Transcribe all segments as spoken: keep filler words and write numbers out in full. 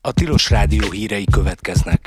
A Tilos Rádió hírei következnek.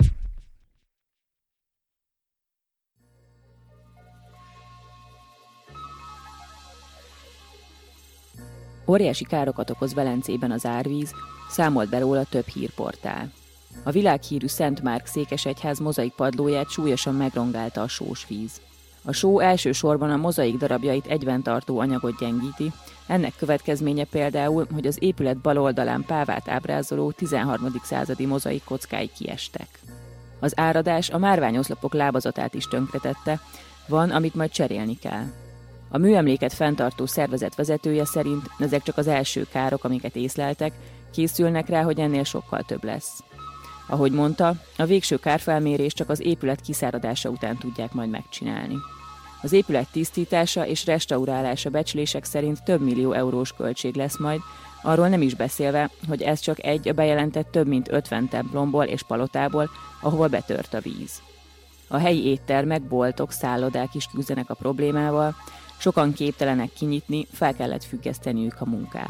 Óriási károkat okoz Velencében az árvíz, számolt be róla több hírportál. A világhírű Szent Márk székesegyház mozaik padlóját súlyosan megrongálta a sós víz. A só elsősorban a mozaik darabjait egyben tartó anyagot gyengíti, ennek következménye például, hogy az épület bal oldalán pávát ábrázoló tizenharmadik századi mozaik kockái kiestek. Az áradás a márványoszlopok lábazatát is tönkretette, van, amit majd cserélni kell. A műemléket fenntartó szervezet vezetője szerint ezek csak az első károk, amiket észleltek, készülnek rá, hogy ennél sokkal több lesz. Ahogy mondta, a végső kárfelmérés csak az épület kiszáradása után tudják majd megcsinálni. Az épület tisztítása és restaurálása becslések szerint több millió eurós költség lesz majd, arról nem is beszélve, hogy ez csak egy a bejelentett több mint ötven templomból és palotából, ahol betört a víz. A helyi éttermek, boltok, szállodák is küzdenek a problémával, sokan képtelenek kinyitni, fel kellett függeszteniük a munkát.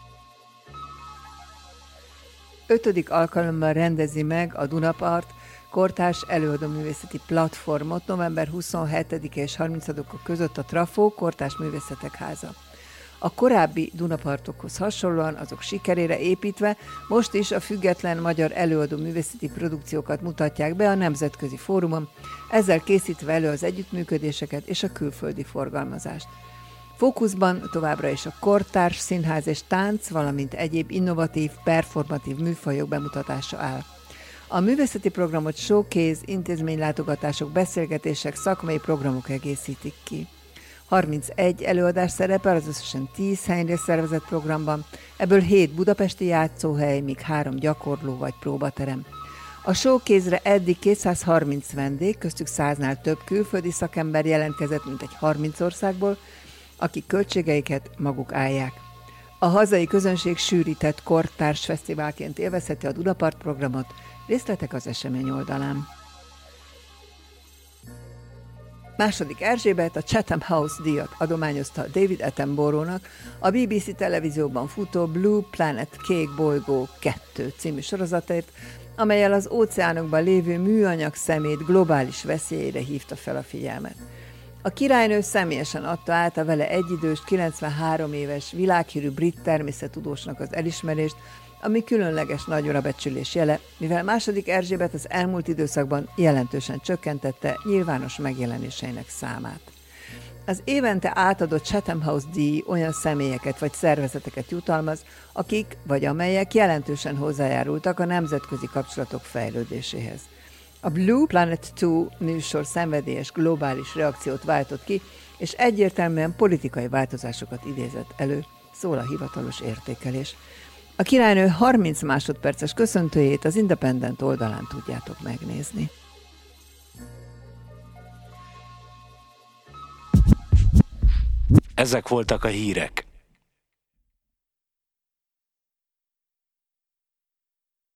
Ötödik alkalommal rendezi meg a Dunapart kortárs előadóművészeti platformot november huszonhetedike és harmincadika között a Trafó Kortárs Művészetek Háza. A korábbi Dunapartokhoz hasonlóan, azok sikerére építve most is a független magyar előadó művészeti produkciókat mutatják be a nemzetközi fórumon, ezzel készítve elő az együttműködéseket és a külföldi forgalmazást. Fókuszban továbbra is a kortárs, színház és tánc, valamint egyéb innovatív, performatív műfajok bemutatása áll. A művészeti programot showcase, intézménylátogatások, beszélgetések, szakmai programok egészítik ki. harmincegy előadás szerepel az összesen tíz helyre szervezett programban, ebből hét budapesti játszóhely, míg három gyakorló vagy próbaterem. A showcase-re eddig kétszázharminc vendég, köztük száznál több külföldi szakember jelentkezett, mint egy harminc országból, akik költségeiket maguk állják. A hazai közönség sűrített kortárs fesztiválként élvezheti a Dunapart programot, részletek az esemény oldalán. Második Erzsébet a Chatham House díjat adományozta David Attenborough-nak a bé bé cé televízióban futó Blue Planet Kék bolygó kettő című sorozatért, amellyel az óceánokban lévő műanyag szemét globális veszélyére hívta fel a figyelmet. A királynő személyesen adta át a vele egyidős, kilencvenhárom éves világhírű brit természettudósnak az elismerést, ami különleges nagyorabecsülés jele, mivel második Erzsébet az elmúlt időszakban jelentősen csökkentette nyilvános megjelenéseinek számát. Az évente átadott Chatham House díj olyan személyeket vagy szervezeteket jutalmaz, akik vagy amelyek jelentősen hozzájárultak a nemzetközi kapcsolatok fejlődéséhez. A Blue Planet kettő műsor szenvedélyes globális reakciót váltott ki, és egyértelműen politikai változásokat idézett elő, szól a hivatalos értékelés. A királynő harminc másodperces köszöntőjét az Independent oldalán tudjátok megnézni. Ezek voltak a hírek.